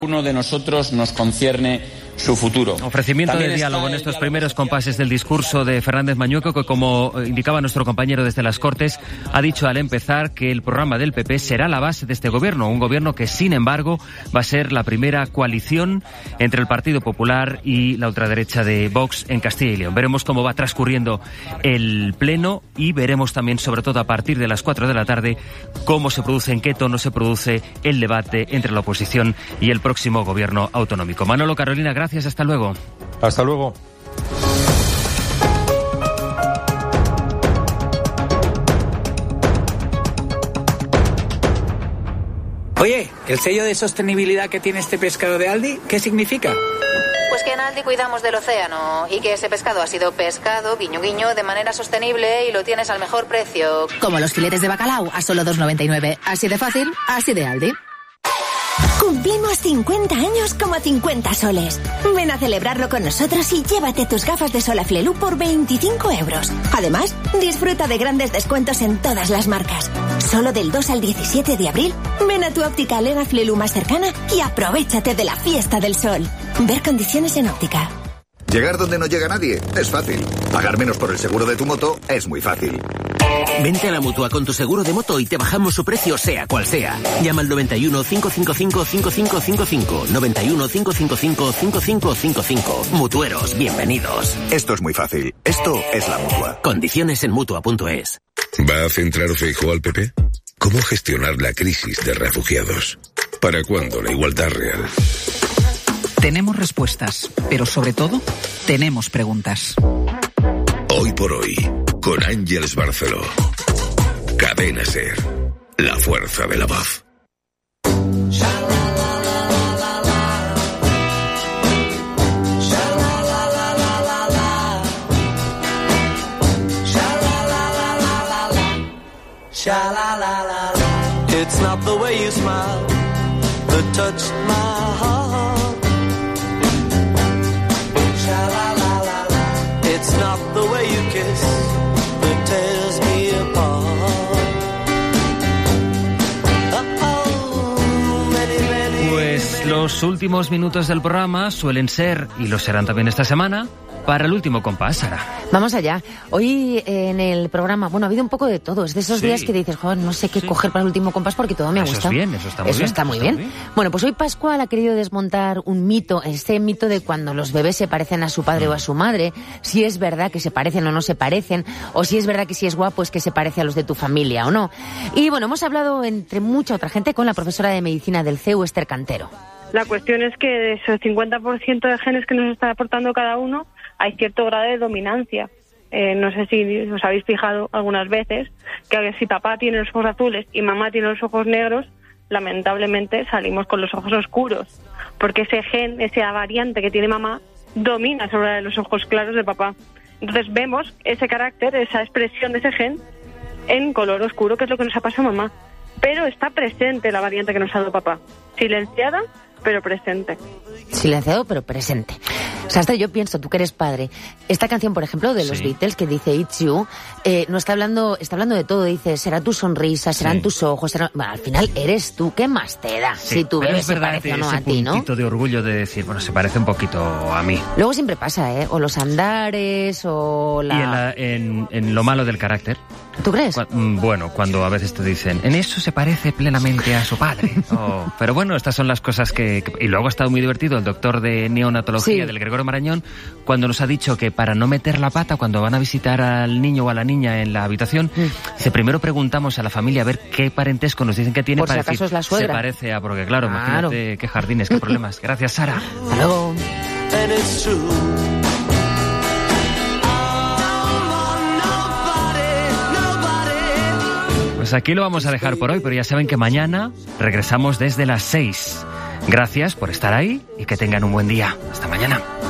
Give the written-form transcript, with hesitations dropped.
Uno de nosotros nos concierne su futuro. Ofrecimiento de diálogo en estos primeros compases del discurso de Fernández Mañueco, que, como indicaba nuestro compañero desde las Cortes, ha dicho al empezar que el programa del PP será la base de este gobierno, un gobierno que, sin embargo, va a ser la primera coalición entre el Partido Popular y la ultraderecha de Vox en Castilla y León. Veremos cómo va transcurriendo el pleno y veremos también, sobre todo a partir de las 4 de la tarde, cómo se produce, en qué tono se produce el debate entre la oposición y el próximo gobierno autonómico. Manolo, Carolina, gracias, hasta luego. Hasta luego. Oye, ¿el sello de sostenibilidad que tiene este pescado de Aldi, qué significa? Pues que en Aldi cuidamos del océano y que ese pescado ha sido pescado, guiño guiño, de manera sostenible y lo tienes al mejor precio. Como los filetes de bacalao a solo 2,99. Así de fácil, así de Aldi. Cumplimos 50 años como 50 soles. Ven a celebrarlo con nosotros y llévate tus gafas de sol a Flelu por 25 euros. Además, disfruta de grandes descuentos en todas las marcas. Solo del 2 al 17 de abril, ven a tu óptica Lega Flelu más cercana y aprovéchate de la fiesta del sol. Ver condiciones en óptica. Llegar donde no llega nadie es fácil. Pagar menos por el seguro de tu moto es muy fácil. Vente a la Mutua con tu seguro de moto y te bajamos su precio sea cual sea. Llama al 91 555 5555. 91 555 5555. Mutueros, bienvenidos. Esto es muy fácil. Esto es la Mutua. Condiciones en Mutua.es. ¿Va a centrar Feijóo al PP? ¿Cómo gestionar la crisis de refugiados? ¿Para cuándo la igualdad real? Tenemos respuestas, pero sobre todo, tenemos preguntas. Hoy por hoy, con Ángeles Barceló. Cadena SER, la fuerza de la voz. It's not the way you smile that touched my heart. It's not the way you kiss that tears me apart. Pues los últimos minutos del programa suelen ser, y lo serán también esta semana, para el último compás, Sara. Vamos allá. Hoy en el programa, bueno, ha habido un poco de todo. Es de esos días que dices, joder, no sé qué coger para el último compás porque todo me ha gustado. Eso está muy bien. Bueno, pues hoy Pascual ha querido desmontar un mito, este mito de cuando los bebés se parecen a su padre o a su madre, si es verdad que se parecen o no se parecen, o si es verdad que si es guapo es que se parece a los de tu familia o no. Y bueno, hemos hablado entre mucha otra gente con la profesora de medicina del CEU, Esther Cantero. La cuestión es que de esos 50% de genes que nos está aportando cada uno, hay cierto grado de dominancia. No sé si os habéis fijado algunas veces que si papá tiene los ojos azules y mamá tiene los ojos negros, lamentablemente salimos con los ojos oscuros, porque ese gen, esa variante que tiene mamá, domina sobre los ojos claros de papá. Entonces vemos ese carácter, esa expresión de ese gen en color oscuro, que es lo que nos ha pasado a mamá. Pero está presente la variante que nos ha dado papá. Silenciada, pero presente. Silenciado, pero presente. O sea, hasta yo pienso, tú que eres padre, esta canción, por ejemplo, de los Beatles, que dice It's You, no está hablando de todo, dice, será tu sonrisa, serán tus ojos, bueno, al final eres tú, ¿qué más te da? Si tu bebé se parece o no a ti, ¿no? Un poquito de orgullo de decir, bueno, se parece un poquito a mí. Luego siempre pasa, o los andares, o la... Y en lo malo del carácter. ¿Tú crees? Bueno, cuando a veces te dicen, en eso se parece plenamente a su padre. Pero bueno, estas son las cosas que... Y luego ha estado muy divertido el doctor de neonatología del Gregorio Marañón, cuando nos ha dicho que para no meter la pata cuando van a visitar al niño o a la niña en la habitación, primero preguntamos a la familia a ver qué parentesco nos dicen que tiene, por para si acaso decir, es la suegra. Se parece a... Porque claro, imagínate qué jardines, qué problemas. Gracias, Sara. Hasta luego. Pues aquí lo vamos a dejar por hoy, pero ya saben que mañana regresamos desde las 6. Gracias por estar ahí y que tengan un buen día. Hasta mañana.